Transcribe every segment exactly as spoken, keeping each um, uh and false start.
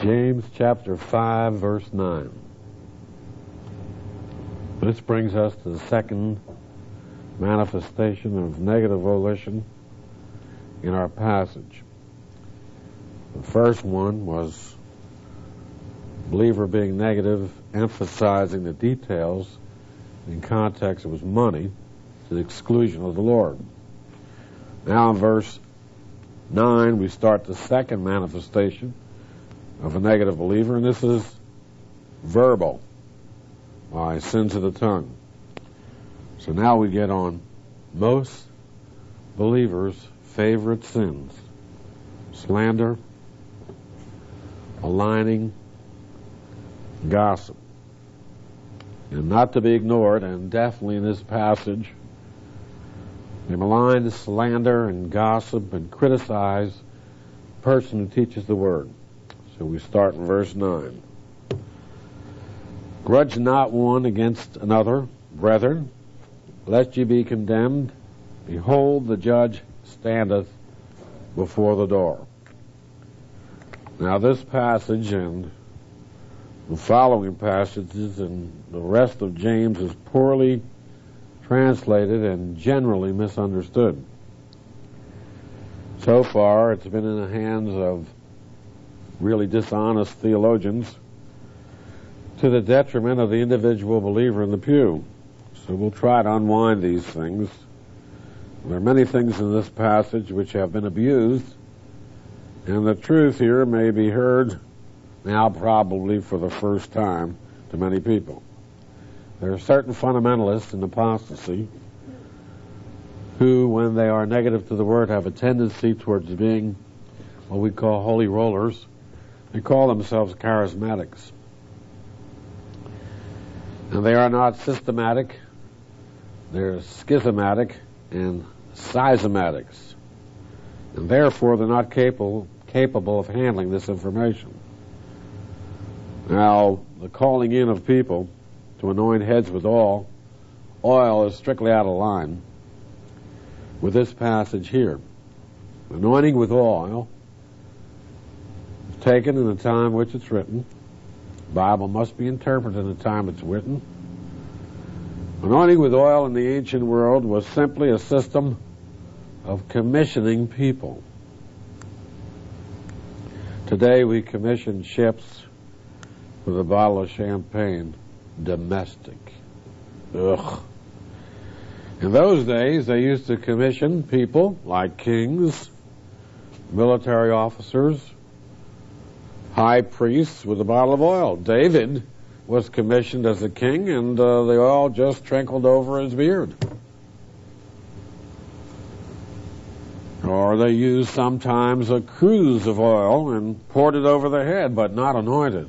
James chapter five, verse nine. This brings us to the second manifestation of negative volition in our passage. The first one was believer being negative, emphasizing the details. In context, it was money, to the exclusion of the Lord. Now in verse nine, we start the second manifestation of a negative believer, and this is verbal, by sins of the tongue. So now we get on most believers' favorite sins: slander, maligning, gossip. And not to be ignored, and definitely in this passage, they malign, slander, and gossip, and criticize the person who teaches the word. So we start in verse nine. Grudge not one against another, brethren, lest ye be condemned. Behold, the judge standeth before the door. Now this passage and the following passages and the rest of James is poorly translated and generally misunderstood. So far, it's been in the hands of really dishonest theologians to the detriment of the individual believer in the pew. So we'll try to unwind these things. There are many things in this passage which have been abused, and the truth here may be heard now probably for the first time to many people. There are certain fundamentalists in apostasy who, when they are negative to the word, have a tendency towards being what we call holy rollers. They call themselves charismatics. And they are not systematic. They're schismatic and schismatics. And therefore, they're not capable, capable of handling this information. Now, the calling in of people to anoint heads with oil, oil is strictly out of line with this passage here. Anointing with oil is taken in the time which it's written. The Bible must be interpreted in the time it's written. Anointing with oil in the ancient world was simply a system of commissioning people. Today we commission ships with a bottle of champagne, domestic. Ugh. In those days, they used to commission people like kings, military officers, high priests with a bottle of oil. David was commissioned as a king, and uh, the oil just trickled over his beard. Or they used sometimes a cruse of oil and poured it over the head, but not anointed.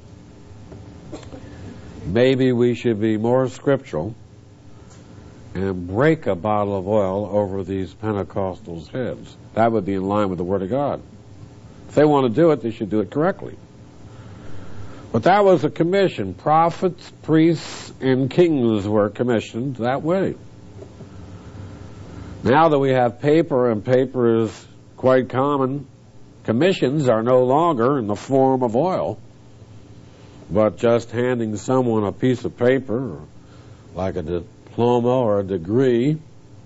Maybe we should be more scriptural and break a bottle of oil over these Pentecostals' heads. That would be in line with the Word of God. If they want to do it, they should do it correctly. But that was a commission. Prophets, priests, and kings were commissioned that way. Now that we have paper, and paper is quite common, commissions are no longer in the form of oil, but just handing someone a piece of paper, like a diploma or a degree.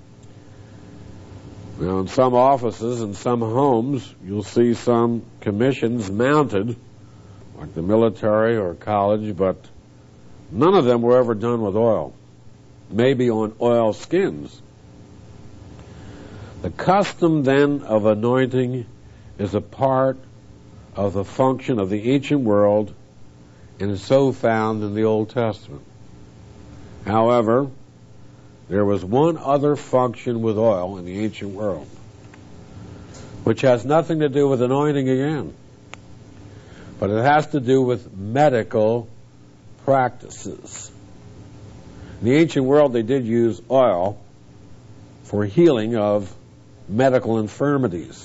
Now, in some offices and some homes, you'll see some commissions mounted, like the military or college, but none of them were ever done with oil. Maybe on oil skins. The custom, then, of anointing is a part of the function of the ancient world and is so found in the Old Testament. However, there was one other function with oil in the ancient world, which has nothing to do with anointing again, but it has to do with medical practices. In the ancient world, they did use oil for healing of medical infirmities.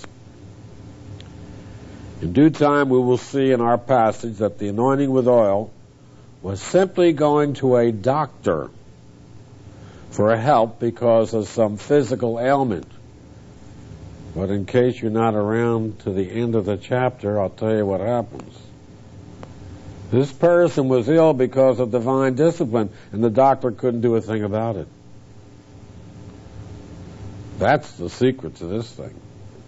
In due time, we will see in our passage that the anointing with oil was simply going to a doctor for help because of some physical ailment. But in case you're not around to the end of the chapter, I'll tell you what happens. This person was ill because of divine discipline, and the doctor couldn't do a thing about it. That's the secret to this thing.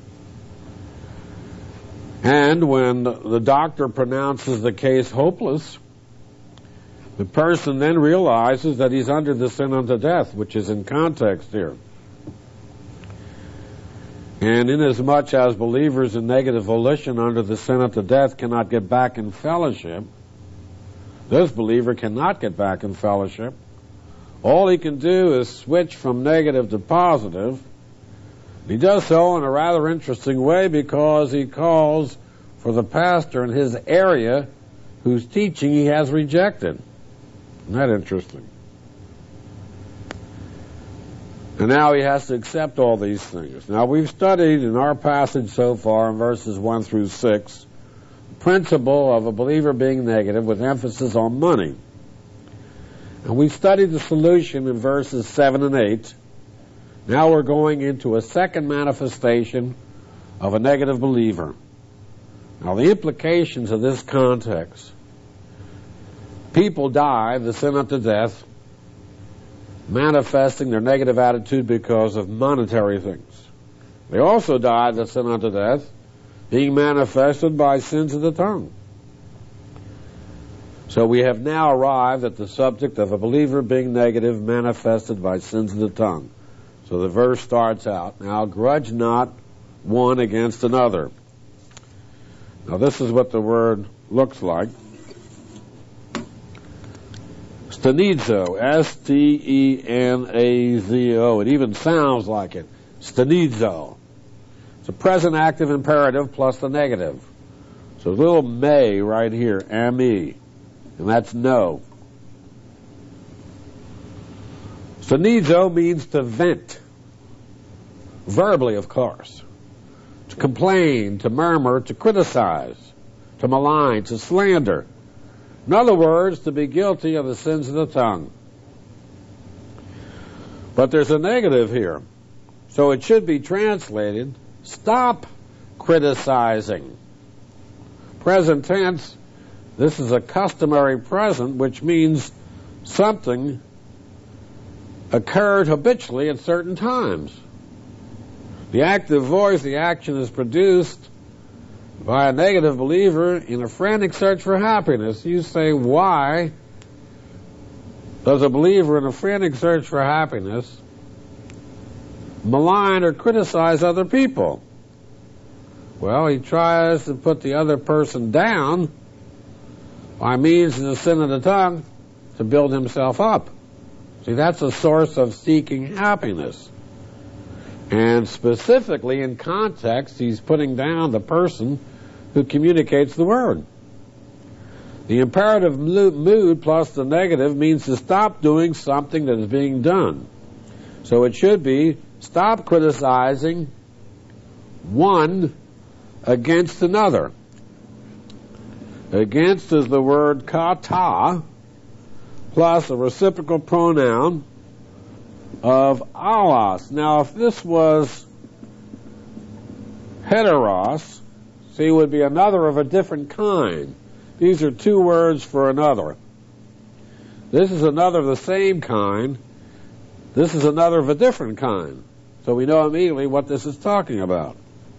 And when the doctor pronounces the case hopeless, the person then realizes that he's under the sin unto death, which is in context here. And inasmuch as believers in negative volition under the sin unto death cannot get back in fellowship, this believer cannot get back in fellowship. All he can do is switch from negative to positive. He does so in a rather interesting way because he calls for the pastor in his area whose teaching he has rejected. Isn't that interesting? And now he has to accept all these things. Now we've studied in our passage so far in verses one through six the principle of a believer being negative with emphasis on money. And we studied the solution in verses seven and eight. Now we're going into a second manifestation of a negative believer. Now the implications of this context. People die, the sin unto death, manifesting their negative attitude because of monetary things. They also die, the sin unto death, being manifested by sins of the tongue. So we have now arrived at the subject of a believer being negative manifested by sins of the tongue. So the verse starts out, now grudge not one against another. Now this is what the word looks like. Stenizo, S T E N A Z O. It even sounds like it. Stenizo. It's a present active imperative plus the negative. So a little may right here, M-E. And that's no. Stenizo means to vent. Verbally, of course. To complain, to murmur, to criticize, to malign, to slander. In other words, to be guilty of the sins of the tongue. But there's a negative here. So it should be translated, stop criticizing. Present tense, this is a customary present, which means something occurred habitually at certain times. The active voice, the action is produced by a negative believer in a frantic search for happiness. You say, why does a believer in a frantic search for happiness malign or criticize other people? Well, he tries to put the other person down by means of the sin of the tongue to build himself up. See, that's a source of seeking happiness. And specifically in context, he's putting down the person who communicates the word. The imperative mood plus the negative means to stop doing something that is being done. So it should be, stop criticizing one against another. Against is the word kata plus a reciprocal pronoun of alos. Now, if this was heteros, see, it would be another of a different kind. These are two words for another. This is another of the same kind. This is another of a different kind. So we know immediately what this is talking about.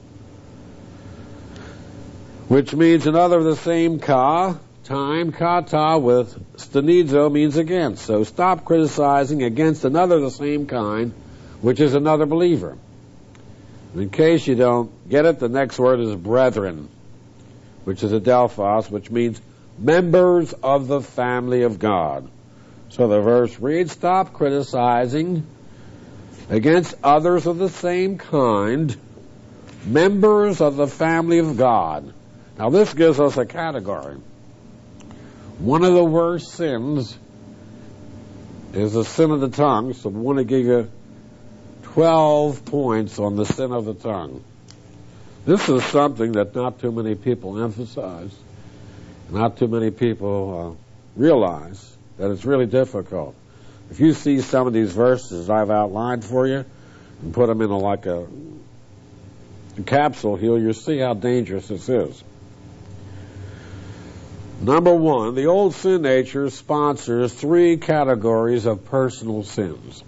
Which means another of the same ka, time, kata, with stenizo means against. So stop criticizing against another of the same kind, which is another believer. In case you don't get it, the next word is brethren, which is adelphos, which means members of the family of God. So the verse reads, stop criticizing against others of the same kind, members of the family of God. Now this gives us a category. One of the worst sins is the sin of the tongue, so we want to give you twelve points on the sin of the tongue. This is something that not too many people emphasize, not too many people uh, realize that it's really difficult. If you see some of these verses I've outlined for you and put them in a, like a, a capsule here, you'll see how dangerous this is. Number one, the old sin nature sponsors three categories of personal sins.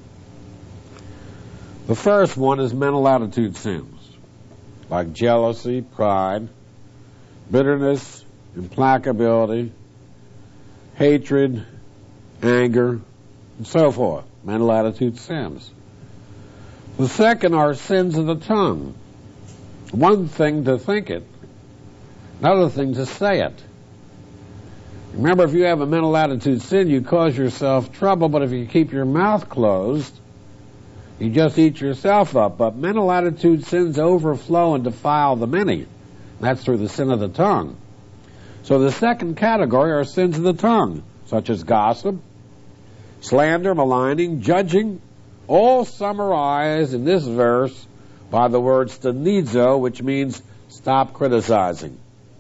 The first one is mental attitude sins, like jealousy, pride, bitterness, implacability, hatred, anger, and so forth. Mental attitude sins. The second are sins of the tongue. One thing to think it, another thing to say it. Remember, if you have a mental attitude sin, you cause yourself trouble, but if you keep your mouth closed, you just eat yourself up. But mental attitude sins overflow and defile the many. That's through the sin of the tongue. So the second category are sins of the tongue, such as gossip, slander, maligning, judging, all summarized in this verse by the word stenizo, which means stop criticizing.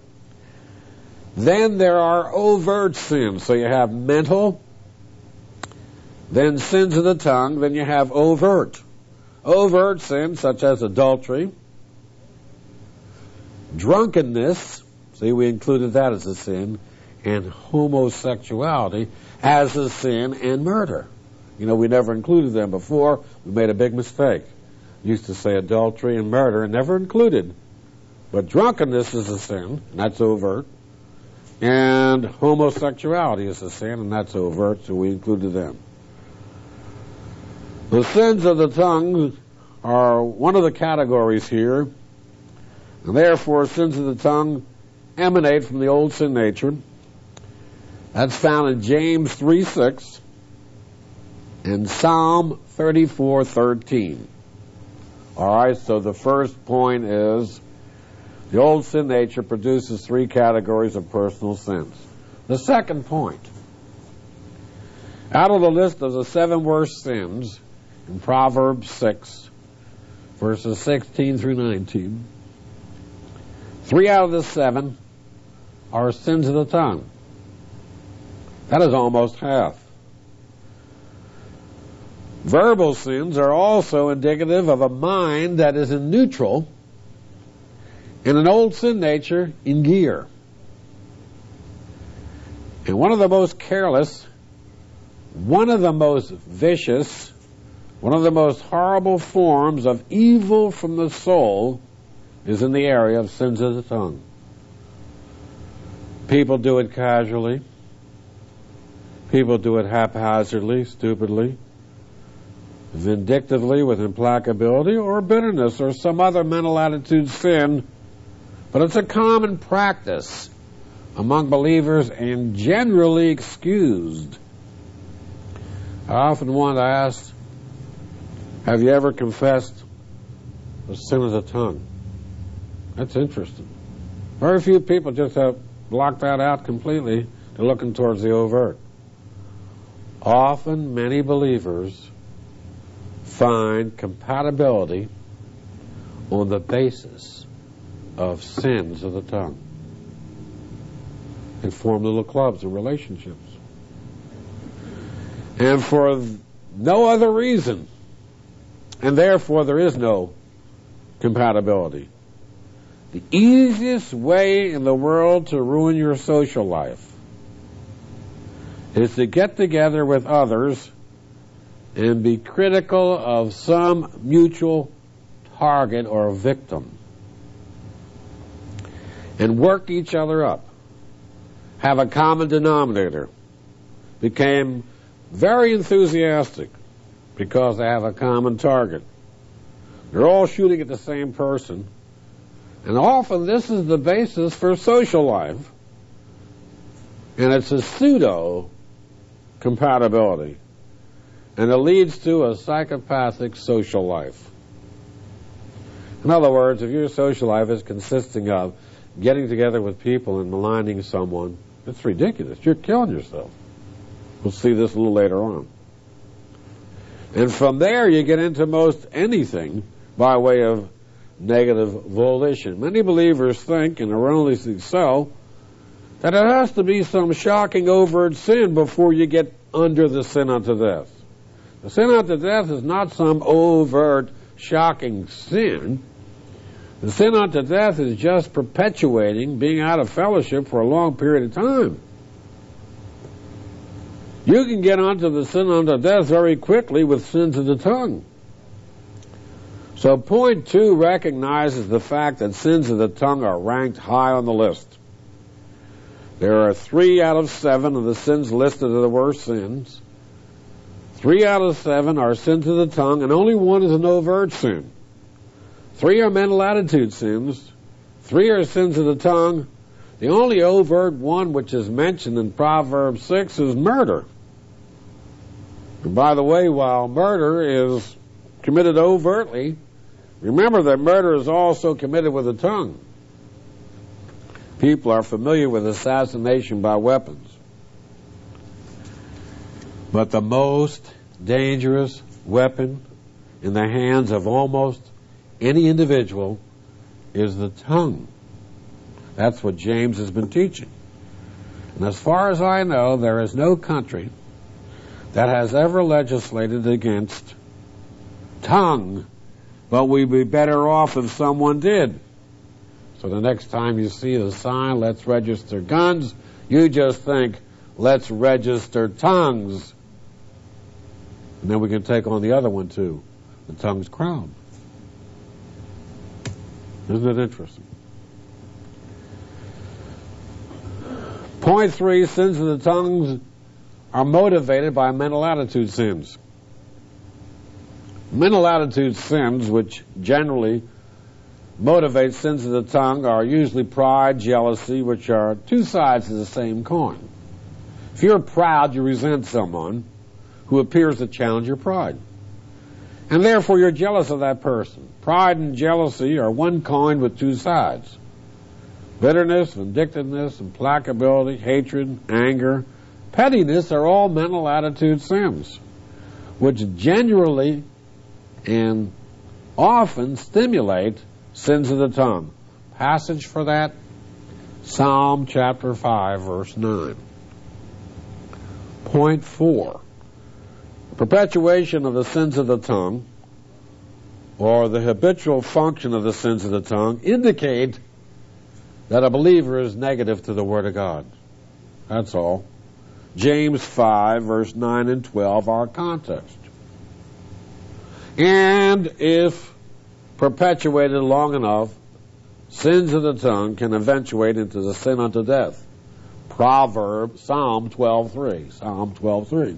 Then there are overt sins. So you have mental, then sins of the tongue, then you have overt. Overt sins such as adultery, drunkenness, see, we included that as a sin, and homosexuality as a sin, and murder. You know, we never included them before. We made a big mistake. We used to say adultery and murder and never included. But drunkenness is a sin, and that's overt. And homosexuality is a sin, and that's overt, so we included them. The sins of the tongue are one of the categories here, and therefore sins of the tongue emanate from the old sin nature. That's found in James three six and Psalm thirty-four thirteen. All right, so the first point is the old sin nature produces three categories of personal sins. The second point, out of the list of the seven worst sins in Proverbs six, verses sixteen through nineteen, three out of the seven are sins of the tongue. That is almost half. Verbal sins are also indicative of a mind that is in neutral and an old sin nature in gear. And one of the most careless, one of the most vicious, one of the most horrible forms of evil from the soul is in the area of sins of the tongue. People do it casually. People do it haphazardly, stupidly, vindictively, with implacability, or bitterness, or some other mental attitude sin. But it's a common practice among believers and generally excused. I often want to ask, have you ever confessed the sin of the tongue? That's interesting. Very few people just have blocked that out completely. They're looking towards the overt. Often, many believers find compatibility on the basis of sins of the tongue. They form little clubs and relationships. And for no other reason. And therefore there is no compatibility. The easiest way in the world to ruin your social life is to get together with others and be critical of some mutual target or victim and work each other up, have a common denominator, became very enthusiastic because they have a common target. They're all shooting at the same person, and often this is the basis for social life, and it's a pseudo compatibility, and it leads to a psychopathic social life. In other words, if your social life is consisting of getting together with people and maligning someone, it's ridiculous. You're killing yourself. We'll see this a little later on. And from there you get into most anything by way of negative volition. Many believers think, and erroneously so, that it has to be some shocking overt sin before you get under the sin unto death. The sin unto death is not some overt, shocking sin. The sin unto death is just perpetuating being out of fellowship for a long period of time. You can get onto the sin unto death very quickly with sins of the tongue. So point two recognizes the fact that sins of the tongue are ranked high on the list. There are three out of seven of the sins listed are the worst sins. Three out of seven are sins of the tongue, and only one is an overt sin. Three are mental attitude sins. Three are sins of the tongue. The only overt one which is mentioned in Proverbs six is murder. And by the way, while murder is committed overtly, remember that murder is also committed with the tongue. People are familiar with assassination by weapons. But the most dangerous weapon in the hands of almost any individual is the tongue. That's what James has been teaching. And as far as I know, there is no country that has ever legislated against tongue, but we'd be better off if someone did. So the next time you see the sign, let's register guns, you just think, let's register tongues. And then we can take on the other one too, the tongue's crown. Isn't it interesting? Point three, sins of the tongues are motivated by mental attitude sins. Mental attitude sins, which generally motivate sins of the tongue, are usually pride, jealousy, which are two sides of the same coin. If you're proud, you resent someone who appears to challenge your pride. And therefore you're jealous of that person. Pride and jealousy are one coin with two sides. Bitterness, vindictiveness, implacability, hatred, anger, pettiness are all mental attitude sins, which generally and often stimulate sins of the tongue. Passage for that, Psalm chapter five, verse nine. Point four. Perpetuation of the sins of the tongue, or the habitual function of the sins of the tongue, indicate that a believer is negative to the Word of God. That's all. James five, verse nine and twelve are context. And if perpetuated long enough, sins of the tongue can eventuate into the sin unto death. Proverbs, Psalm twelve three. Psalm twelve three.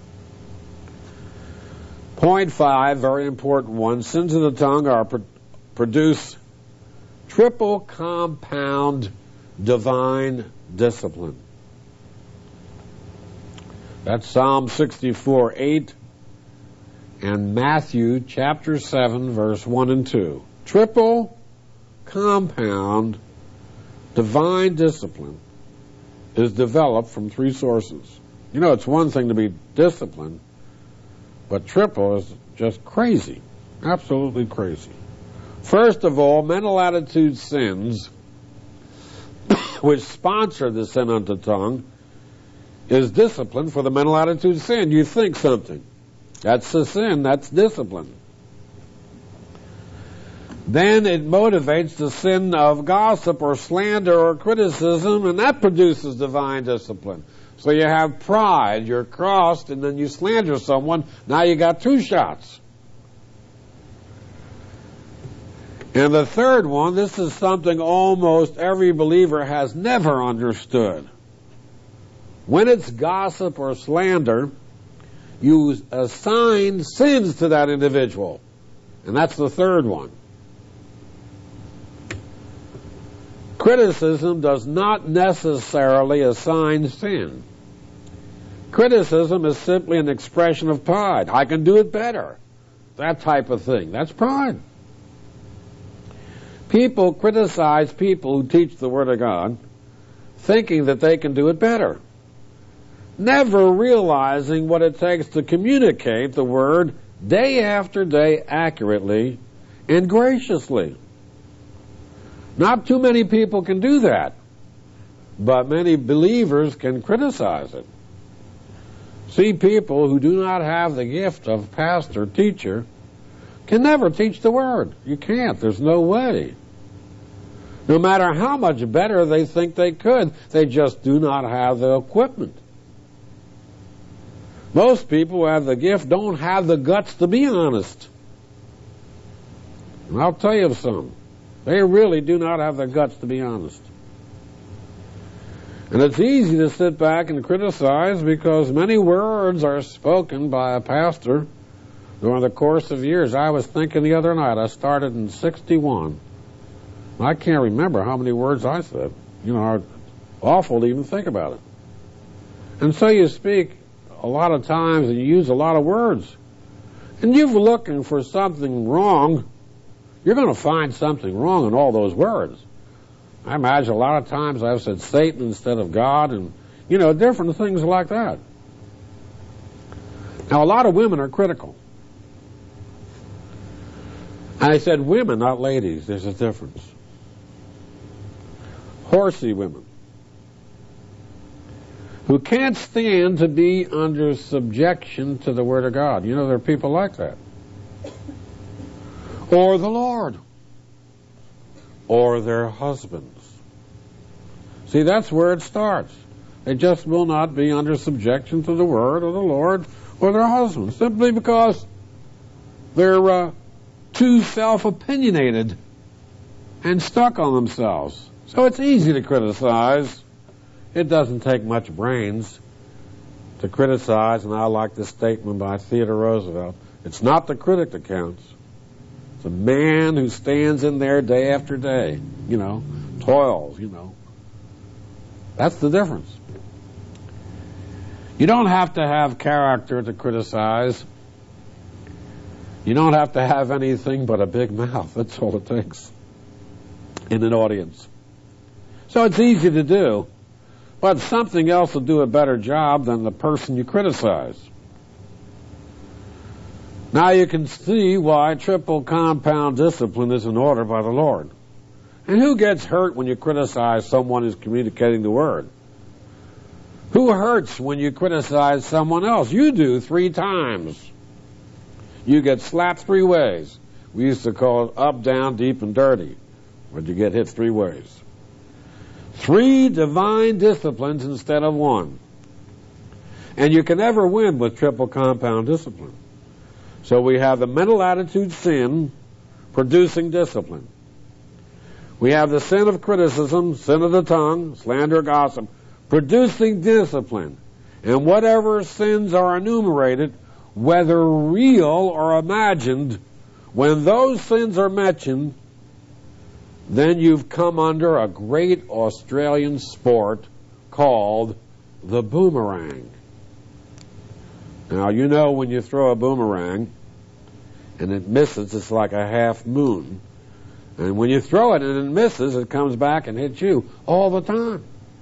Point five, very important one. Sins of the tongue are pro- produce triple compound divine discipline. That's Psalm sixty-four eight and Matthew chapter seven, verse one and two. Triple compound divine discipline is developed from three sources. You know, it's one thing to be disciplined, but triple is just crazy. Absolutely crazy. First of all, mental attitude sins, which sponsor the sin unto tongue, is discipline for the mental attitude sin. You think something. That's the sin. That's discipline. Then it motivates the sin of gossip or slander or criticism, and that produces divine discipline. So you have pride, you're crossed, and then you slander someone. Now you got two shots. And the third one, this is something almost every believer has never understood. When it's gossip or slander, you assign sins to that individual. And that's the third one. Criticism does not necessarily assign sin. Criticism is simply an expression of pride. I can do it better. That type of thing. That's pride. People criticize people who teach the Word of God, thinking that they can do it better, never realizing what it takes to communicate the Word day after day accurately and graciously. Not too many people can do that, but many believers can criticize it. See, people who do not have the gift of pastor, teacher, can never teach the Word. You can't. There's no way. No matter how much better they think they could, they just do not have the equipment. Most people who have the gift don't have the guts to be honest. And I'll tell you some. They really do not have the guts to be honest. And it's easy to sit back and criticize because many words are spoken by a pastor during the course of years. I was thinking the other night, I started in sixty-one. I can't remember how many words I said. You know, it's awful to even think about it. And so you speak a lot of times and you use a lot of words. And you're looking for something wrong. You're going to find something wrong in all those words. I imagine a lot of times I've said Satan instead of God and, you know, different things like that. Now, a lot of women are critical. I said women, not ladies. There's a difference. Horsey women who can't stand to be under subjection to the Word of God. You know, there are people like that. Or the Lord. Or their husbands. See, that's where it starts. They just will not be under subjection to the Word or the Lord or their husbands, simply because they're uh, too self-opinionated and stuck on themselves. So it's easy to criticize. It doesn't take much brains to criticize, and I like this statement by Theodore Roosevelt. It's not the critic that counts. It's a man who stands in there day after day, you know, toils, you know. That's the difference. You don't have to have character to criticize. You don't have to have anything but a big mouth. That's all it takes in an audience. So it's easy to do, but something else will do a better job than the person you criticize. Now you can see why triple compound discipline is in order by the Lord. And who gets hurt when you criticize someone who's communicating the Word? Who hurts when you criticize someone else? You do three times. You get slapped three ways. We used to call it up, down, deep, and dirty. But you get hit three ways. Three divine disciplines instead of one. And you can never win with triple compound discipline. So we have the mental attitude sin producing discipline. We have the sin of criticism, sin of the tongue, slander, gossip, producing discipline. And whatever sins are enumerated, whether real or imagined, when those sins are mentioned, then you've come under a great Australian sport called the boomerang. Now, you know when you throw a boomerang and it misses, it's like a half moon. And when you throw it and it misses, it comes back and hits you all the time.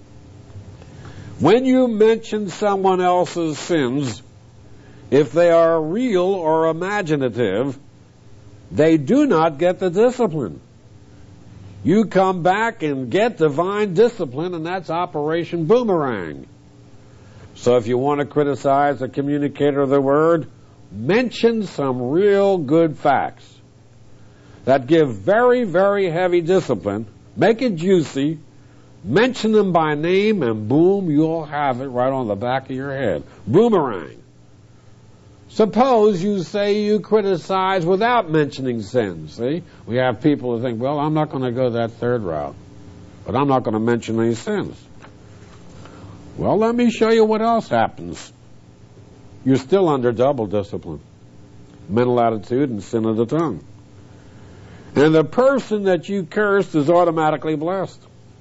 When you mention someone else's sins, if they are real or imaginative, they do not get the discipline. You come back and get divine discipline, and that's Operation Boomerang. So if you want to criticize a communicator of the Word, mention some real good facts that give very, very heavy discipline. Make it juicy. Mention them by name, and boom, you'll have it right on the back of your head. Boomerang. Suppose you say you criticize without mentioning sin. See? We have people who think, well, I'm not going to go that third route, but I'm not going to mention any sins. Well, let me show you what else happens. You're still under double discipline. Mental attitude and sin of the tongue. And the person that you cursed is automatically blessed.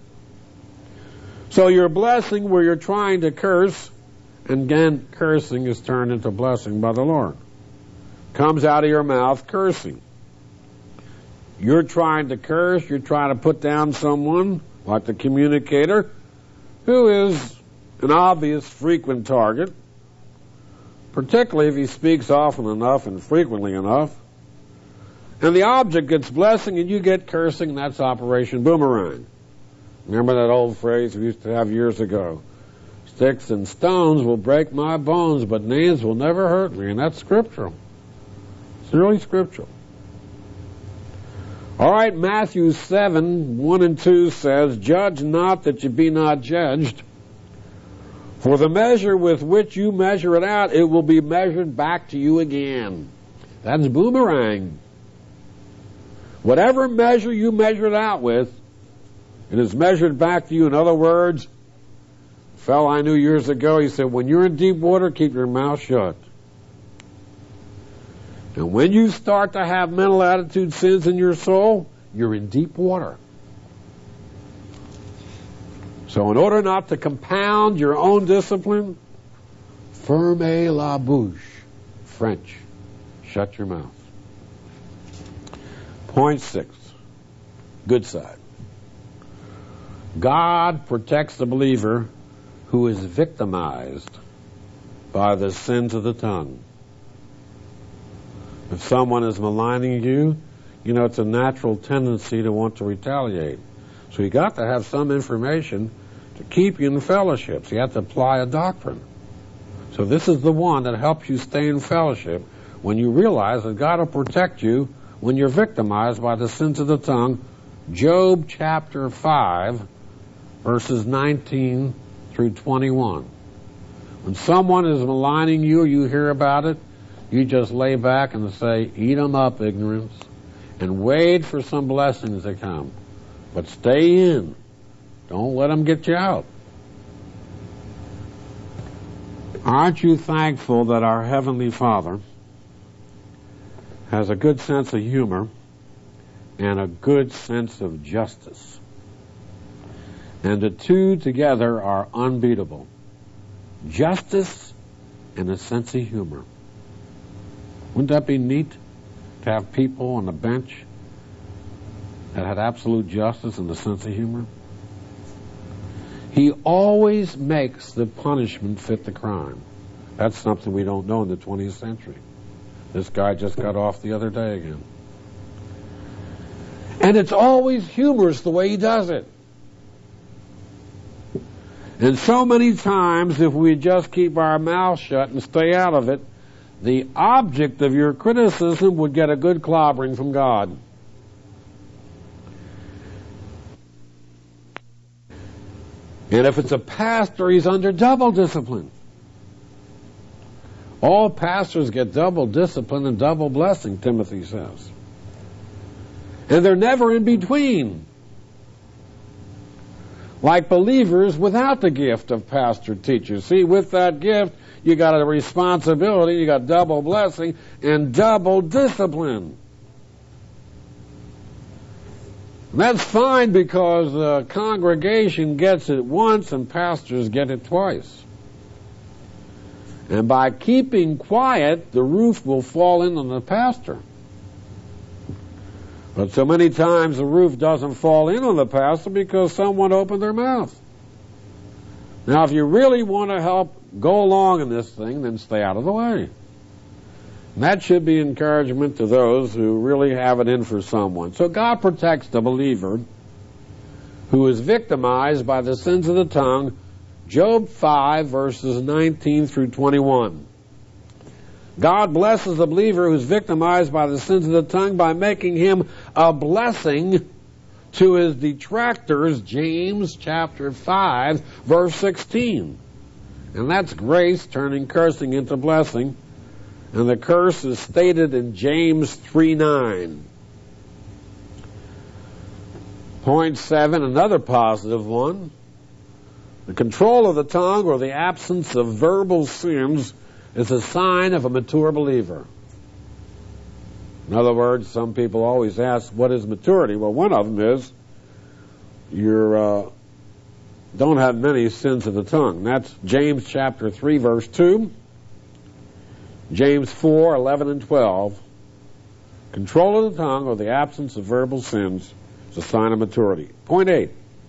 So your blessing where you're trying to curse, and again, cursing is turned into blessing by the Lord. Comes out of your mouth cursing. You're trying to curse, you're trying to put down someone, like the communicator, who is an obvious frequent target, particularly if he speaks often enough and frequently enough. And the object gets blessing and you get cursing, and that's Operation Boomerang. Remember that old phrase we used to have years ago? Sticks and stones will break my bones, but names will never hurt me. And that's scriptural. It's really scriptural. All right, Matthew seven, one and two says, "Judge not that you be not judged. For the measure with which you measure it out, it will be measured back to you again." That's boomerang. Whatever measure you measure it out with, it is measured back to you. In other words, a fellow I knew years ago, he said, when you're in deep water, keep your mouth shut. And when you start to have mental attitude sins in your soul, you're in deep water. So in order not to compound your own discipline, fermez la bouche, French, shut your mouth. Point six, good side. God protects the believer who is victimized by the sins of the tongue. If someone is maligning you, you know, it's a natural tendency to want to retaliate. So you got to have some information to keep you in fellowship. So you have to apply a doctrine. So this is the one that helps you stay in fellowship when you realize that God will protect you when you're victimized by the sins of the tongue. Job chapter five, verses nineteen through twenty-one. When someone is maligning you or you hear about it, you just lay back and say, "Eat 'em up, ignorance," and wait for some blessings to come. But stay in. Don't let them get you out. Aren't you thankful that our Heavenly Father has a good sense of humor and a good sense of justice? And the two together are unbeatable. Justice and a sense of humor. Wouldn't that be neat to have people on the bench that had absolute justice and a sense of humor? He always makes the punishment fit the crime. That's something we don't know in the twentieth century. This guy just got off the other day again. And it's always humorous the way he does it. And so many times, if we just keep our mouth shut and stay out of it, the object of your criticism would get a good clobbering from God. And if it's a pastor, he's under double discipline. All pastors get double discipline and double blessing, Timothy says. And they're never in between. Like believers without the gift of pastor teacher. See, with that gift, you got a responsibility, you got double blessing and double discipline. And that's fine because the congregation gets it once and pastors get it twice. And by keeping quiet, the roof will fall in on the pastor. But so many times the roof doesn't fall in on the pastor because someone opened their mouth. Now, if you really want to help go along in this thing, then stay out of the way. And that should be encouragement to those who really have it in for someone. So God protects the believer who is victimized by the sins of the tongue. Job five, verses nineteen through twenty-one. God blesses the believer who is victimized by the sins of the tongue by making him a blessing to his detractors. James chapter five, verse sixteen. And that's grace turning cursing into blessing. And the curse is stated in James three nine. Point seven, another positive one. The control of the tongue or the absence of verbal sins is a sign of a mature believer. In other words, some people always ask, what is maturity? Well, one of them is you uh, don't have many sins of the tongue. That's James chapter three, verse two. James four, eleven and twelve. Control of the tongue or the absence of verbal sins is a sign of maturity. Point eight.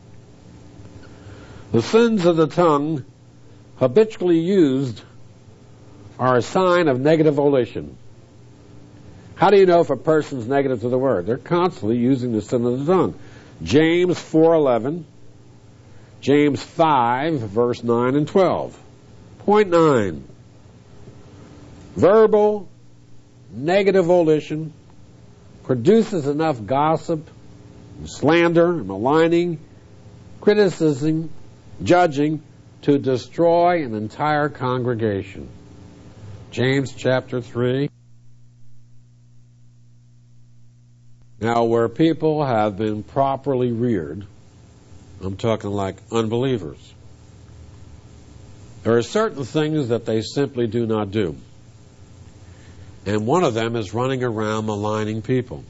The sins of the tongue habitually used are a sign of negative volition. How do you know if a person's negative to the word? They're constantly using the sin of the tongue. James four eleven, James five, verse nine and twelve. Point nine. Verbal negative volition produces enough gossip, and slander, and maligning, criticism, judging, to destroy an entire congregation. James chapter three. Now, where people have been properly reared, I'm talking like unbelievers, there are certain things that they simply do not do. And one of them is running around maligning people.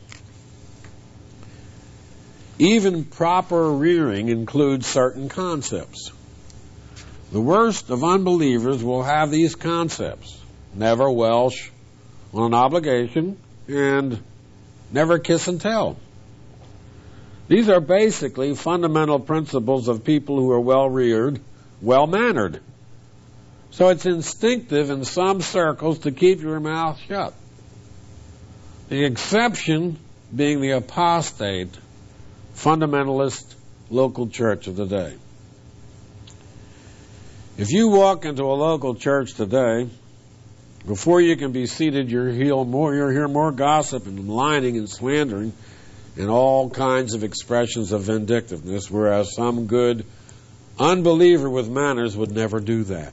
Even proper rearing includes certain concepts. The worst of unbelievers will have these concepts: never welsh on an obligation and never kiss and tell. These are basically fundamental principles of people who are well-reared, well-mannered. So it's instinctive in some circles to keep your mouth shut. The exception being the apostate, fundamentalist local church of the day. If you walk into a local church today, before you can be seated, you'll hear more, you'll hear more gossip and maligning and slandering and all kinds of expressions of vindictiveness, whereas some good unbeliever with manners would never do that.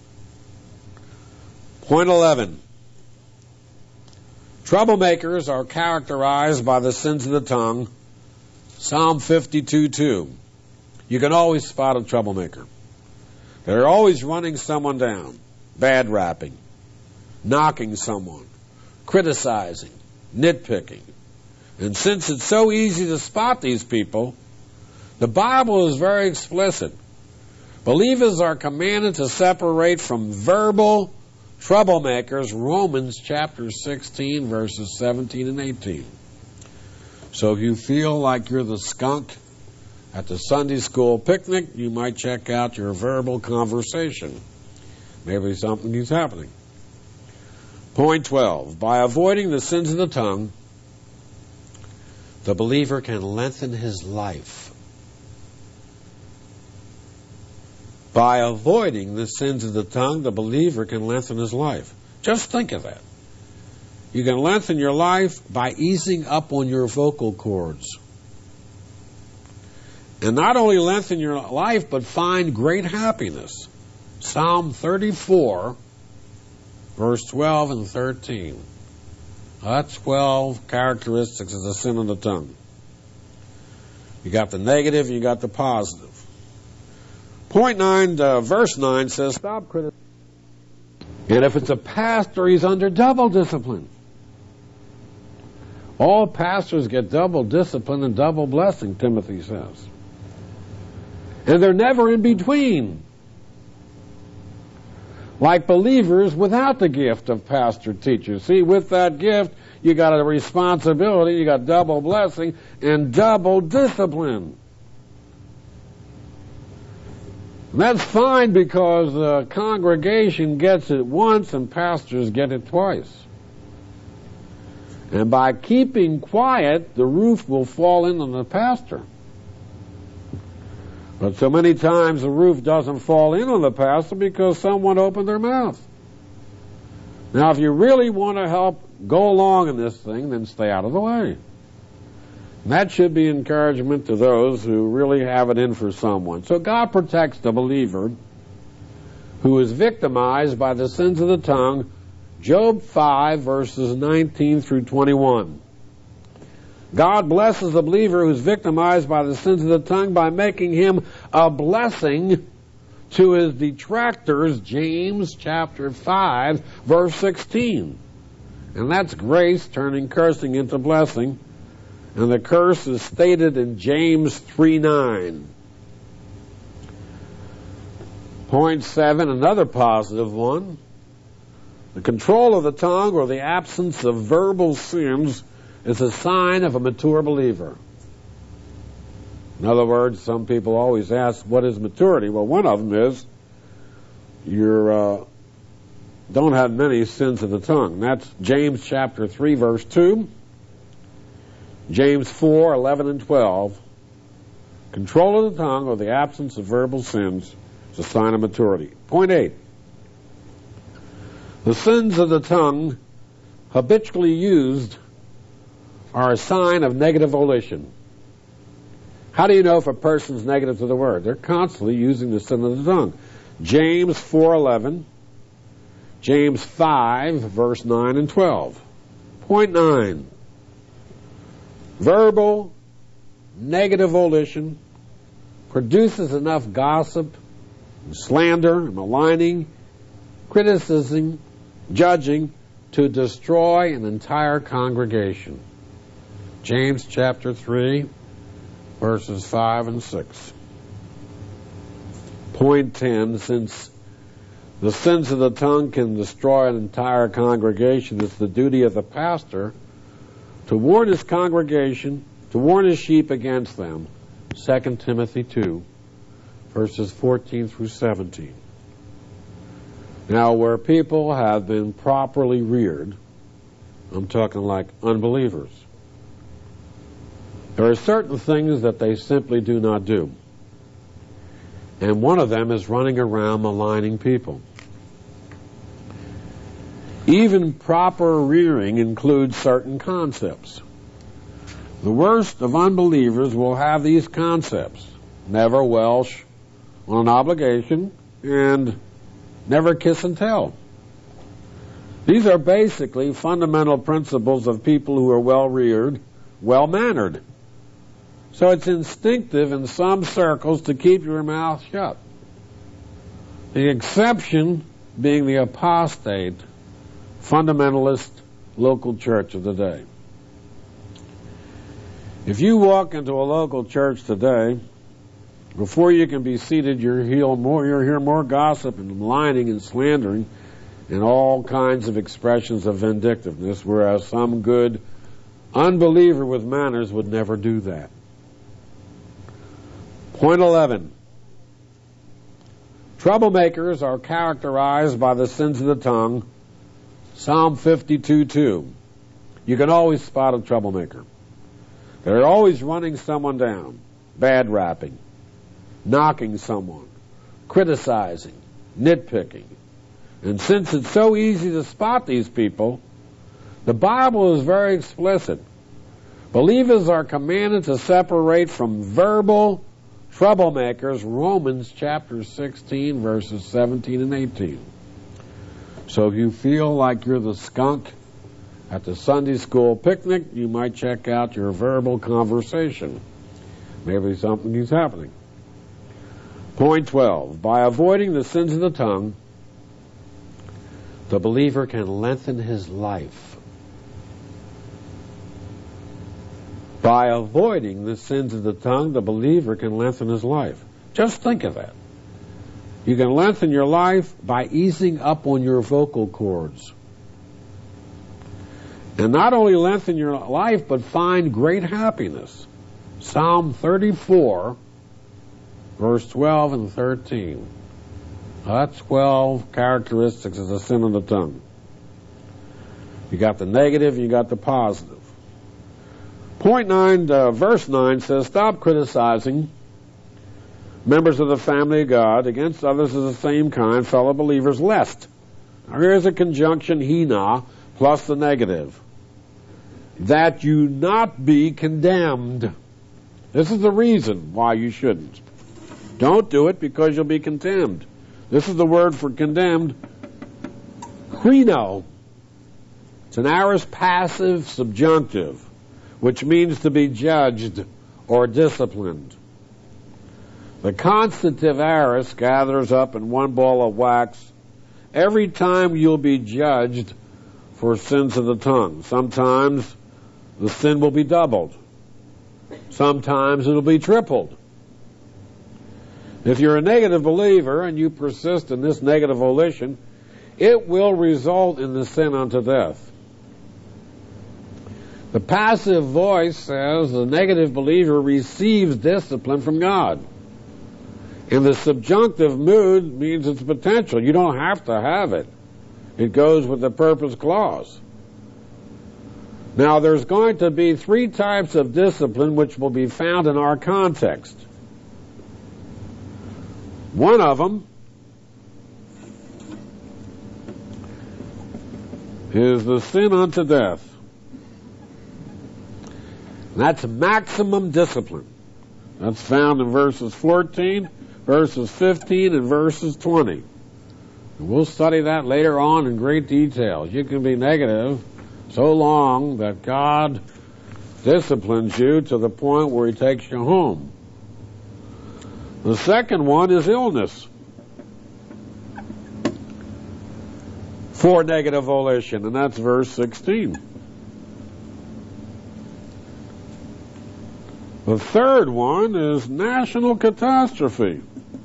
Point eleven. Troublemakers are characterized by the sins of the tongue. Psalm fifty-two two. You can always spot a troublemaker. They're always running someone down, bad rapping, knocking someone, criticizing, nitpicking. And since it's so easy to spot these people, the Bible is very explicit. Believers are commanded to separate from verbal troublemakers, Romans chapter sixteen, verses seventeen and eighteen. So if you feel like you're the skunk at the Sunday school picnic, you might check out your verbal conversation. Maybe something is happening. Point twelve. By avoiding the sins of the tongue, the believer can lengthen his life. By avoiding the sins of the tongue, the believer can lengthen his life. Just think of that. You can lengthen your life by easing up on your vocal cords. And not only lengthen your life, but find great happiness. Psalm thirty-four, verse twelve and thirteen. That's twelve characteristics of the sin of the tongue. You got the negative, you got the positive. Point nine, uh, verse nine says, stop criticizing. And if it's a pastor, he's under double discipline. All pastors get double discipline and double blessing, Timothy says. And they're never in between. Like believers without the gift of pastor teacher. See, with that gift, you got a responsibility, you got double blessing and double discipline. And that's fine because the congregation gets it once and pastors get it twice. And by keeping quiet, the roof will fall in on the pastor. But so many times the roof doesn't fall in on the pastor because someone opened their mouth. Now, if you really want to help go along in this thing, then stay out of the way. And that should be encouragement to those who really have it in for someone. So God protects the believer who is victimized by the sins of the tongue. Job five, verses nineteen through twenty-one. God blesses the believer who's victimized by the sins of the tongue by making him a blessing to his detractors, James chapter five, verse sixteen. And that's grace turning cursing into blessing. And the curse is stated in James three nine. Point seven, another positive one. The control of the tongue or the absence of verbal sins is a sign of a mature believer. In other words, some people always ask, what is maturity? Well, one of them is you uh, don't have many sins of the tongue. That's James chapter three, verse two. James four, eleven and twelve. Control of the tongue or the absence of verbal sins is a sign of maturity. Point eight. The sins of the tongue habitually used are a sign of negative volition. How do you know if a person's negative to the word? They're constantly using the sin of the tongue. James four eleven, James five, verse nine and twelve. Point nine. Verbal negative volition produces enough gossip, and slander, and maligning, criticism, judging, to destroy an entire congregation. James chapter three, verses five and six. Point ten, since the sins of the tongue can destroy an entire congregation, it's the duty of the pastor to warn his congregation, to warn his sheep against them. Second Timothy two, verses fourteen through seventeen. Now, where people have been properly reared, I'm talking like unbelievers, there are certain things that they simply do not do. And one of them is running around maligning people. Even proper rearing includes certain concepts. The worst of unbelievers will have these concepts: never welsh on an obligation, and never kiss and tell. These are basically fundamental principles of people who are well-reared, well-mannered. So it's instinctive in some circles to keep your mouth shut. The exception being the apostate, fundamentalist local church of the day. If you walk into a local church today, before you can be seated, you'll hear more, you'll hear more gossip and maligning and slandering and all kinds of expressions of vindictiveness, whereas some good unbeliever with manners would never do that. Point eleven. Troublemakers are characterized by the sins of the tongue. Psalm fifty-two two. You can always spot a troublemaker. They're always running someone down, bad rapping, knocking someone, criticizing, nitpicking. And since it's so easy to spot these people, the Bible is very explicit. Believers are commanded to separate from verbal troublemakers, Romans chapter sixteen, verses seventeen and eighteen. So if you feel like you're the skunk at the Sunday school picnic, you might check out your verbal conversation. Maybe something is happening. Point twelve. By avoiding the sins of the tongue, the believer can lengthen his life. By avoiding the sins of the tongue, the believer can lengthen his life. Just think of that. You can lengthen your life by easing up on your vocal cords. And not only lengthen your life, but find great happiness. Psalm thirty-four, verse twelve and thirteen. Now, that's twelve characteristics of the sin of the tongue. You got the negative, you got the positive. Point nine, uh, verse nine says, stop criticizing members of the family of God against others of the same kind, fellow believers, lest. Now here's a conjunction, hina, plus the negative. That you not be condemned. This is the reason why you shouldn't. Don't do it because you'll be condemned. This is the word for condemned, krino. It's an aorist passive subjunctive, which means to be judged or disciplined. The constative aorist gathers up in one ball of wax every time you'll be judged for sins of the tongue. Sometimes the sin will be doubled. Sometimes it'll be tripled. If you're a negative believer and you persist in this negative volition, it will result in the sin unto death. The passive voice says the negative believer receives discipline from God. And the subjunctive mood means it's potential. You don't have to have it. It goes with the purpose clause. Now, there's going to be three types of discipline which will be found in our context. One of them is the sin unto death. That's maximum discipline. That's found in verses fourteen, verses fifteen, and verses twenty. And we'll study that later on in great detail. You can be negative so long that God disciplines you to the point where He takes you home. The second one is illness. For negative volition, and that's verse sixteen. The third one is national catastrophe.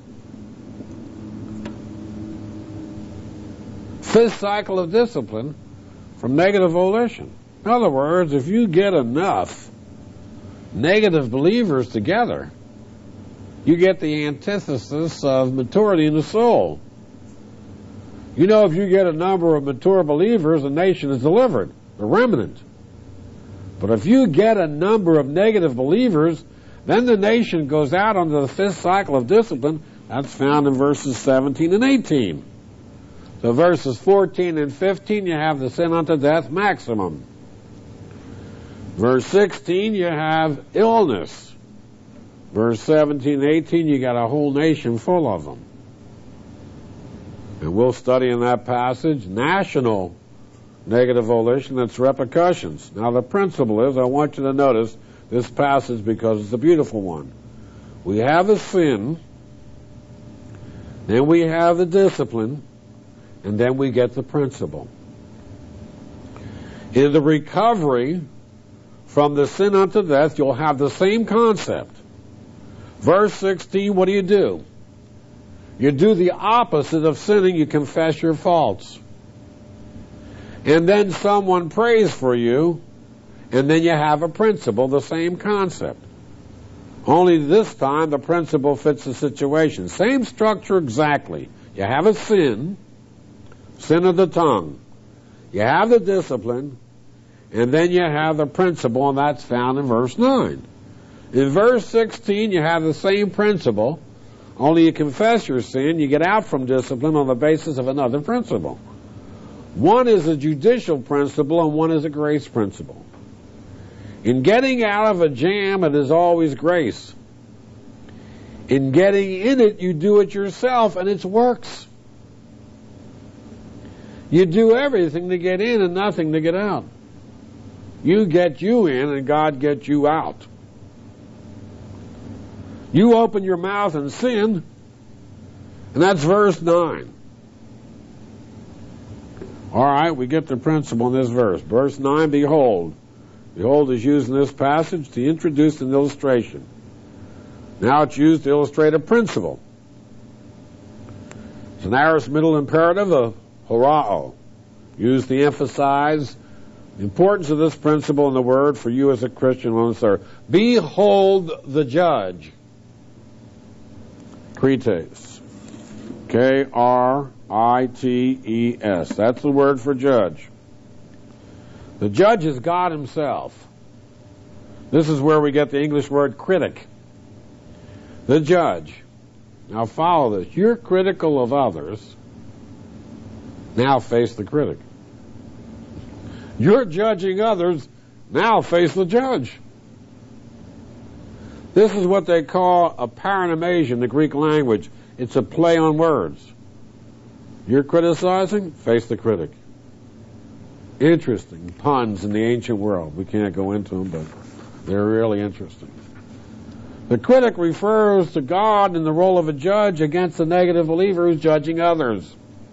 Fifth cycle of discipline from negative volition. In other words, if you get enough negative believers together, you get the antithesis of maturity in the soul. You know, if you get a number of mature believers, the nation is delivered, the remnant. But if you get a number of negative believers, then the nation goes out under the fifth cycle of discipline. That's found in verses seventeen and eighteen. So verses fourteen and fifteen, you have the sin unto death maximum. Verse sixteen, you have illness. Verse seventeen and eighteen, you got a whole nation full of them. And we'll study in that passage national negative volition, that's repercussions. Now the principle is, I want you to notice this passage because it's a beautiful one. We have the sin, then we have the discipline, and then we get the principle. In the recovery from the sin unto death, you'll have the same concept. Verse sixteen, what do you do? You do the opposite of sinning, you confess your faults. And then someone prays for you, and then you have a principle, the same concept. Only this time the principle fits the situation. Same structure exactly. You have a sin, sin of the tongue. You have the discipline, and then you have the principle, and that's found in verse nine. In verse sixteen, you have the same principle, only you confess your sin, you get out from discipline on the basis of another principle. One is a judicial principle and one is a grace principle. In getting out of a jam, it is always grace. In getting in it, you do it yourself and it's works. You do everything to get in and nothing to get out. You get you in and God gets you out. You open your mouth and sin, and that's verse nine. All right, we get the principle in this verse. Verse nine, behold. Behold is used in this passage to introduce an illustration. Now it's used to illustrate a principle. It's an aorist middle imperative of horao, used to emphasize the importance of this principle in the word for you as a Christian. Sir, behold the judge. Krites. K R I T E S. That's the word for judge. The judge is God Himself. This is where we get the English word critic. The judge. Now follow this. You're critical of others. Now face the critic. You're judging others. Now face the judge. This is what they call a paranomasia in the Greek language. It's a play on words. You're criticizing? Face the critic. Interesting puns in the ancient world. We can't go into them, but they're really interesting. The critic refers to God in the role of a judge against the negative believer who's judging others.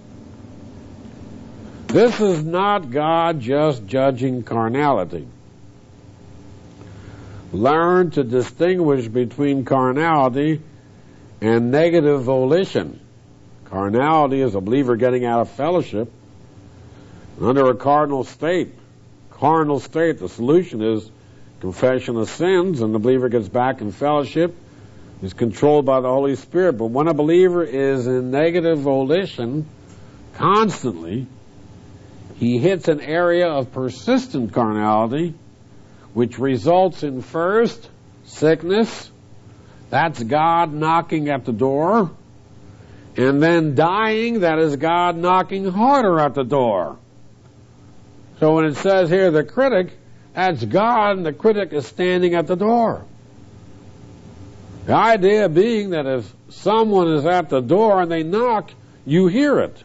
This is not God just judging carnality. Learn to distinguish between carnality and negative volition. Carnality is a believer getting out of fellowship under a cardinal state. Carnal state, the solution is confession of sins, and the believer gets back in fellowship. He's controlled by the Holy Spirit. But when a believer is in negative volition constantly, he hits an area of persistent carnality, which results in first, sickness. That's God knocking at the door. And then dying, that is God knocking harder at the door. So when it says here the critic, That's God, and the critic is standing at the door. The idea being that if someone is at the door and they knock, you hear it.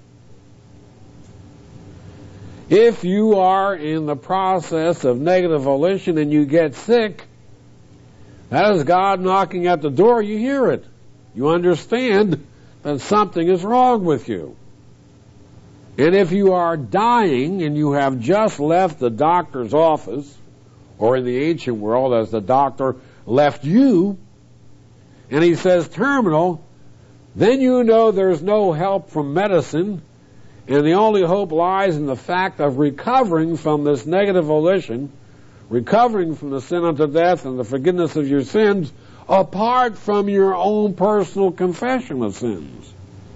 If you are in the process of negative volition and you get sick, that is God knocking at the door. You hear it. You understand that something is wrong with you. And if you are dying and you have just left the doctor's office, or in the ancient world as the doctor left you, and he says terminal, then you know there's no help from medicine, and the only hope lies in the fact of recovering from this negative volition, recovering from the sin unto death and the forgiveness of your sins, apart from your own personal confession of sins.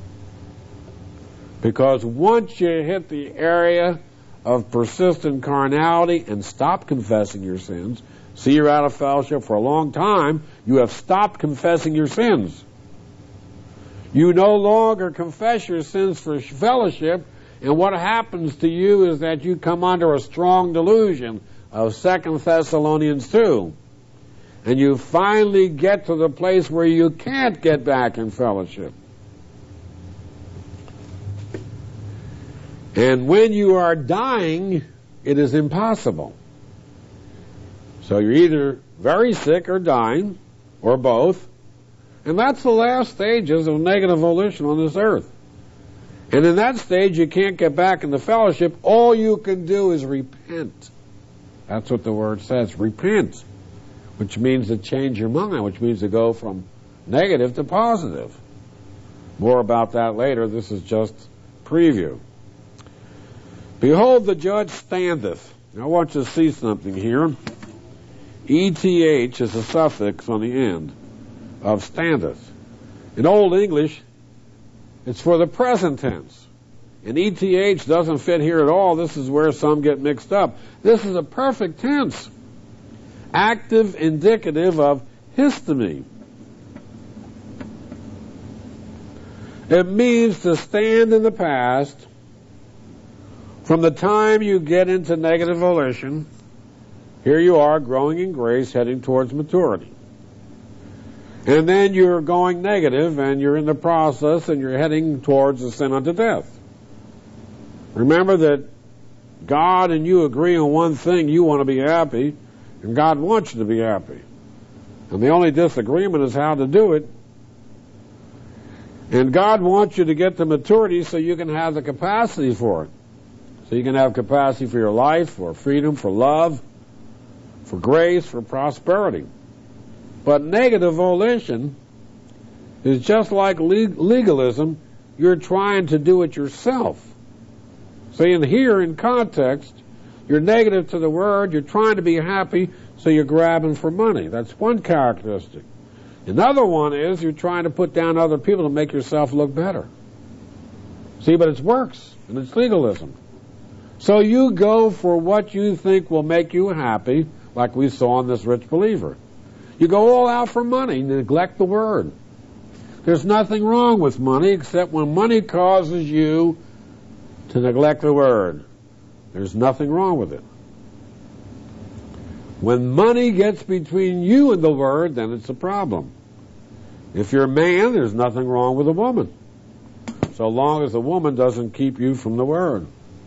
Because once you hit the area of persistent carnality and stop confessing your sins, see you're out of fellowship for a long time, you have stopped confessing your sins. You no longer confess your sins for fellowship, and what happens to you is that you come under a strong delusion of Second Thessalonians two. And you finally get to the place where you can't get back in fellowship. And when you are dying, it is impossible. So you're either very sick or dying, or both. And that's the last stages of negative volition on this earth. And in that stage, you can't get back in the fellowship. All you can do is repent. That's what the word says, repent. Which means to change your mind, which means to go from negative to positive. More about that later. This is just preview. Behold, the judge standeth. Now I want you to see something here. E T H is a suffix on the end of standeth. In Old English, it's for the present tense. And E T H doesn't fit here at all. This is where some get mixed up. This is a perfect tense. Active indicative of histemi. It means to stand in the past from the time you get into negative volition. Here you are growing in grace, heading towards maturity. And then you're going negative and you're in the process and you're heading towards the sin unto death. Remember that God and you agree on one thing: you want to be happy, and God wants you to be happy. And the only disagreement is how to do it. And God wants you to get to maturity so you can have the capacity for it. So you can have capacity for your life, for freedom, for love, for grace, for prosperity. But negative volition is just like legalism. You're trying to do it yourself. See, in here, in context, you're negative to the word, you're trying to be happy, so you're grabbing for money. That's one characteristic. Another one is you're trying to put down other people to make yourself look better. See, but it's works, and it's legalism. So you go for what you think will make you happy, like we saw in this rich believer. You go all out for money, neglect the word. There's nothing wrong with money except when money causes you to neglect the word. There's nothing wrong with it. When money gets between you and the word, then it's a problem. If you're a man, there's nothing wrong with a woman, so long as the woman doesn't keep you from the word.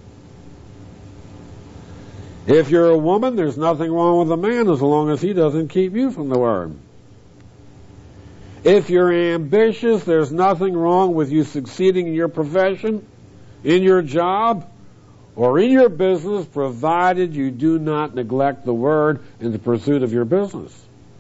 If you're a woman, there's nothing wrong with a man as long as he doesn't keep you from the word. If you're ambitious, there's nothing wrong with you succeeding in your profession, in your job, or in your business, provided you do not neglect the word in the pursuit of your business.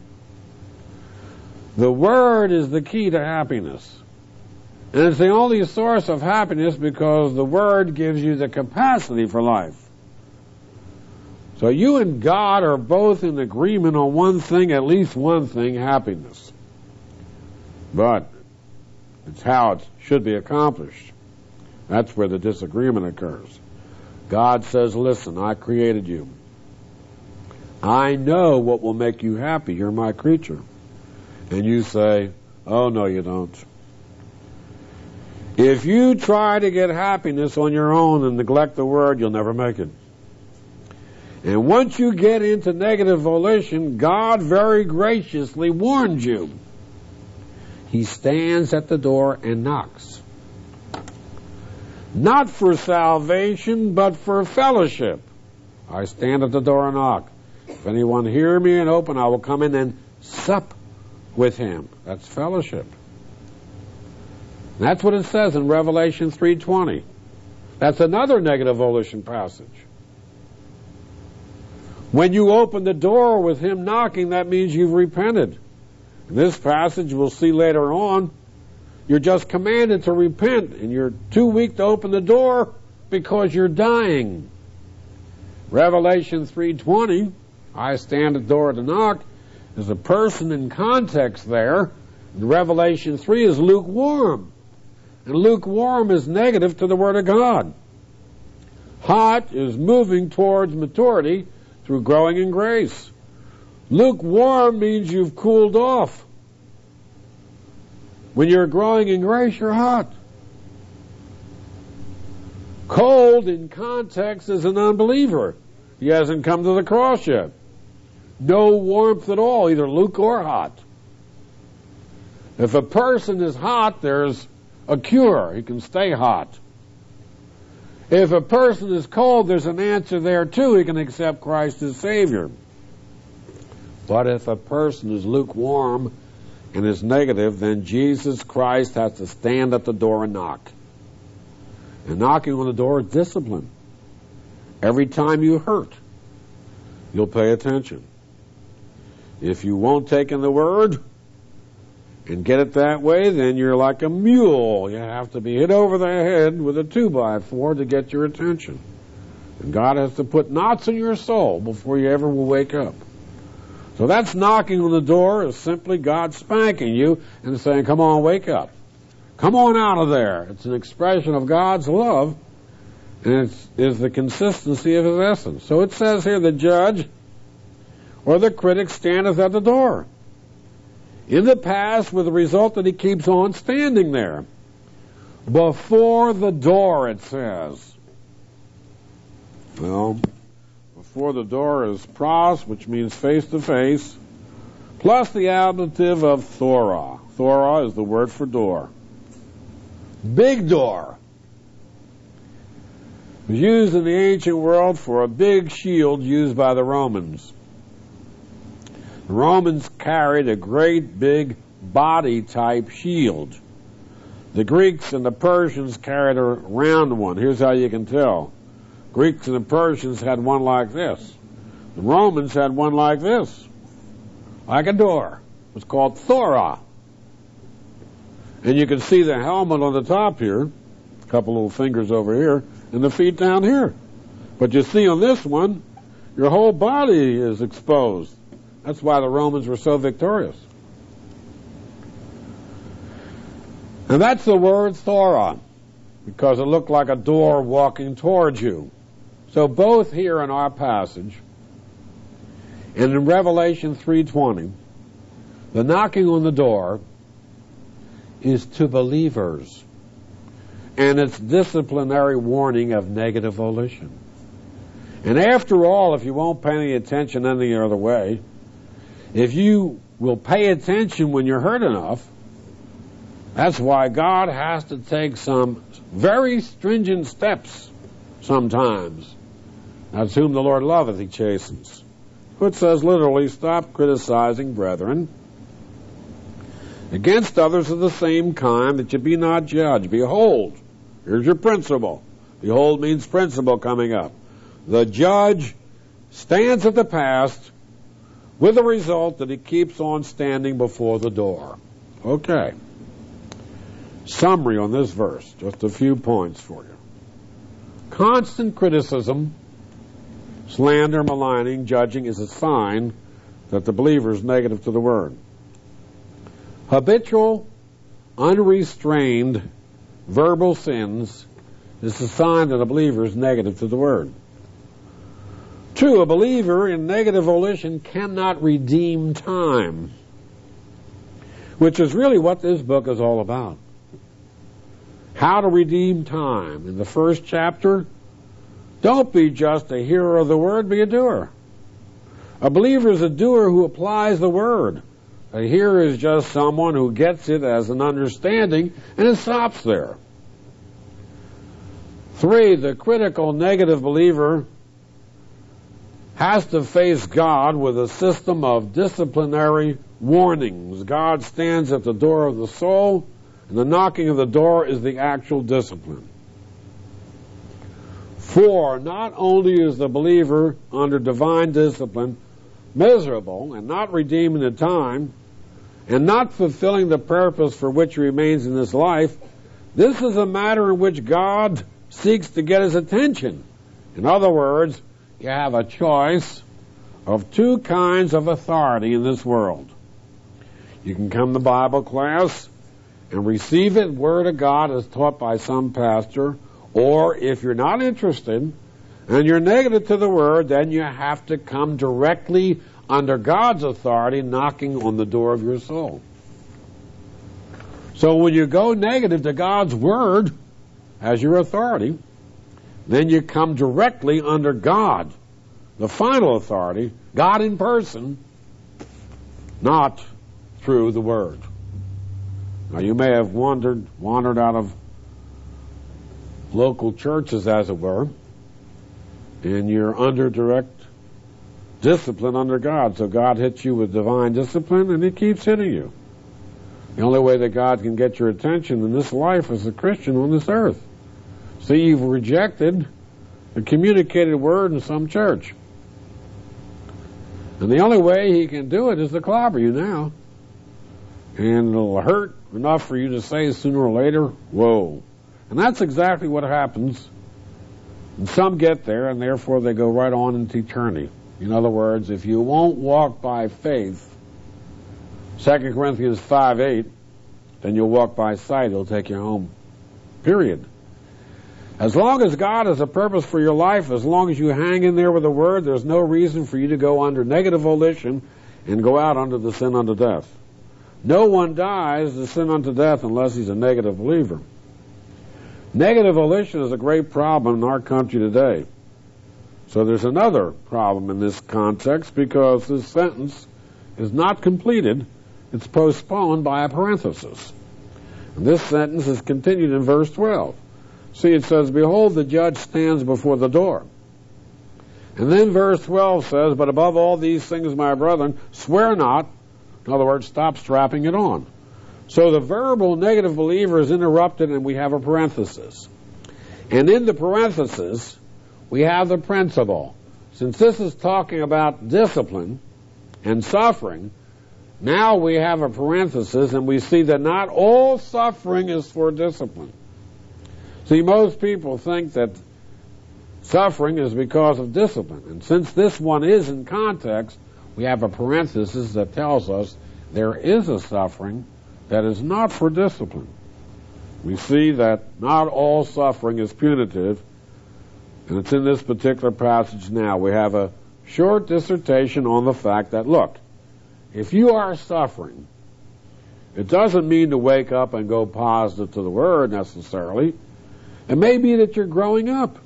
The word is the key to happiness. And it's the only source of happiness because the word gives you the capacity for life. So you and God are both in agreement on one thing, at least one thing, happiness. But it's how it should be accomplished. That's where the disagreement occurs. God says, listen, I created you. I know what will make you happy. You're my creature. And you say, oh, no, you don't. If you try to get happiness on your own and neglect the word, you'll never make it. And once you get into negative volition, God very graciously warns you. He stands at the door and knocks. Not for salvation, but for fellowship. I stand at the door and knock. If anyone hear me and open, I will come in and sup with him. That's fellowship. That's what it says in Revelation three twenty. That's another negative volition passage. When you open the door with him knocking, that means you've repented. In this passage, we'll see later on, you're just commanded to repent, and you're too weak to open the door because you're dying. Revelation three twenty, I stand at the door to knock, is a person in context there. And Revelation three is lukewarm. And lukewarm is negative to the Word of God. Hot is moving towards maturity through growing in grace. Lukewarm means you've cooled off. When you're growing in grace, you're hot. Cold in context is an unbeliever. He hasn't come to the cross yet. No warmth at all, either luke or hot. If a person is hot, there's a cure. He can stay hot. If a person is cold, there's an answer there too. He can accept Christ as Savior. But if a person is lukewarm and is negative, then Jesus Christ has to stand at the door and knock. And knocking on the door is discipline. Every time you hurt, you'll pay attention. If you won't take in the Word and get it that way, then you're like a mule. You have to be hit over the head with a two by four to get your attention. And God has to put knots in your soul before you ever will wake up. So that's knocking on the door, is simply God spanking you and saying, come on, wake up. Come on out of there. It's an expression of God's love, and it is the consistency of His essence. So it says here, the judge or the critic standeth at the door. In the past, with the result that he keeps on standing there. Before the door, it says. Well, before the door is pros, which means face to face, plus the adjective of thora. Thora is the word for door. Big door. It was used in the ancient world for a big shield used by the Romans. The Romans carried a great big body-type shield. The Greeks and the Persians carried a round one. Here's how you can tell. Greeks and the Persians had one like this. The Romans had one like this, like a door. It was called thora. And you can see the helmet on the top here, a couple little fingers over here, and the feet down here. But you see on this one, your whole body is exposed. That's why the Romans were so victorious. And that's the word thora, because it looked like a door walking towards you. So both here in our passage and in Revelation three twenty, the knocking on the door is to believers, and it's disciplinary warning of negative volition. And after all, if you won't pay any attention any other way, if you will pay attention when you're hurt enough, that's why God has to take some very stringent steps sometimes. That's whom the Lord loveth, He chastens. It says literally, stop criticizing brethren against others of the same kind, that you be not judged. Behold, here's your principle. Behold means principle coming up. The judge stands at the past with the result that he keeps on standing before the door. Okay. Summary on this verse. Just a few points for you. Constant criticism, slander, maligning, judging is a sign that the believer is negative to the Word. Habitual, unrestrained verbal sins is a sign that a believer is negative to the Word. Two, a believer in negative volition cannot redeem time, which is really what this book is all about. How to redeem time. In the first chapter, Don't be just a hearer of the word, be a doer. A believer is a doer who applies the word. A hearer is just someone who gets it as an understanding and it stops there. Three, the critical negative believer has to face God with a system of disciplinary warnings. God stands at the door of the soul, and the knocking of the door is the actual discipline. Four, not only is the believer under divine discipline miserable and not redeeming the time and not fulfilling the purpose for which he remains in this life, this is a matter in which God seeks to get his attention. In other words, you have a choice of two kinds of authority in this world. You can come to Bible class and receive it, Word of God as taught by some pastor, or if you're not interested and you're negative to the Word, then you have to come directly under God's authority, knocking on the door of your soul. So when you go negative to God's Word as your authority, then you come directly under God, the final authority, God in person, not through the Word. Now you may have wandered, wandered out of local churches, as it were, and you're under direct discipline under God. So God hits you with divine discipline, and he keeps hitting you. The only way that God can get your attention in this life as a Christian on this earth. See, you've rejected the communicated word in some church. And the only way he can do it is to clobber you now. And it'll hurt enough for you to say sooner or later, whoa. And that's exactly what happens. And some get there, and therefore they go right on into eternity. In other words, if you won't walk by faith, Second Corinthians five eight, then you'll walk by sight. He'll take you home. Period. As long as God has a purpose for your life, as long as you hang in there with the Word, there's no reason for you to go under negative volition and go out under the sin unto death. No one dies the sin unto death unless he's a negative believer. Negative volition is a great problem in our country today. So there's another problem in this context, because this sentence is not completed. It's postponed by a parenthesis. And this sentence is continued in verse twelve. See, it says, behold, the judge stands before the door. And then verse twelve says, but above all these things, my brethren, swear not. In other words, stop strapping it on. So the verbal negative believer is interrupted, and we have a parenthesis. And in the parenthesis, we have the principle. Since this is talking about discipline and suffering, now we have a parenthesis, and we see that not all suffering is for discipline. See, most people think that suffering is because of discipline. And since this one is in context, we have a parenthesis that tells us there is a suffering that is not for discipline. We see that not all suffering is punitive, and it's in this particular passage now. We have a short dissertation on the fact that, look, if you are suffering, it doesn't mean to wake up and go positive to the Word necessarily. It may be that you're growing up,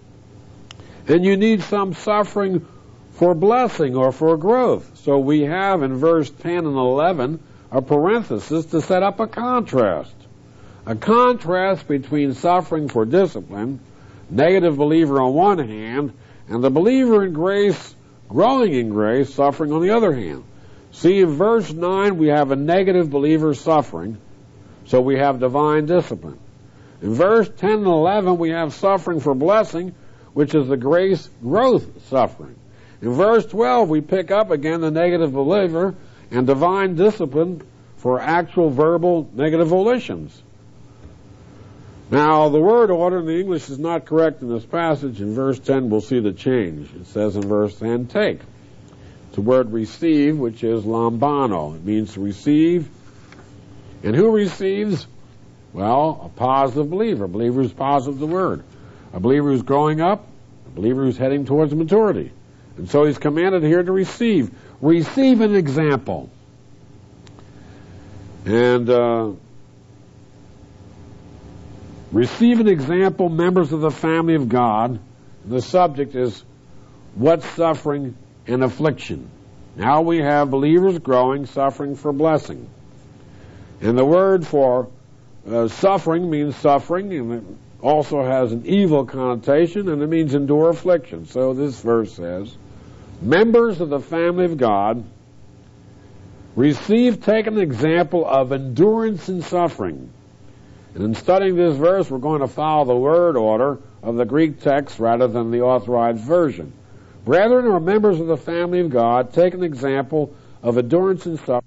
and you need some suffering for blessing or for growth. So we have in verse ten and eleven a parenthesis to set up a contrast. A contrast between suffering for discipline, negative believer on one hand, and the believer in grace, growing in grace, suffering on the other hand. See, in verse nine we have a negative believer suffering, so we have divine discipline. In verse ten and eleven we have suffering for blessing, which is the grace growth suffering. In verse twelve we pick up again the negative believer and divine discipline for actual verbal negative volitions. Now, the word order in the English is not correct in this passage. In verse ten, we'll see the change. It says in verse ten, take. It's the word receive, which is lambano. It means to receive. And who receives? Well, a positive believer. A believer who's positive the word. A believer who's growing up. A believer who's heading towards maturity. And so he's commanded here to receive. Receive an example. And uh, receive an example, members of the family of God. The subject is what's suffering and affliction. Now we have believers growing, suffering for blessing. And the word for uh, suffering means suffering, and it also has an evil connotation, and it means endure affliction. So this verse says, members of the family of God receive, take an example of endurance in suffering. And in studying this verse, we're going to follow the word order of the Greek text rather than the authorized version. Brethren, or members of the family of God, take an example of endurance in suffering.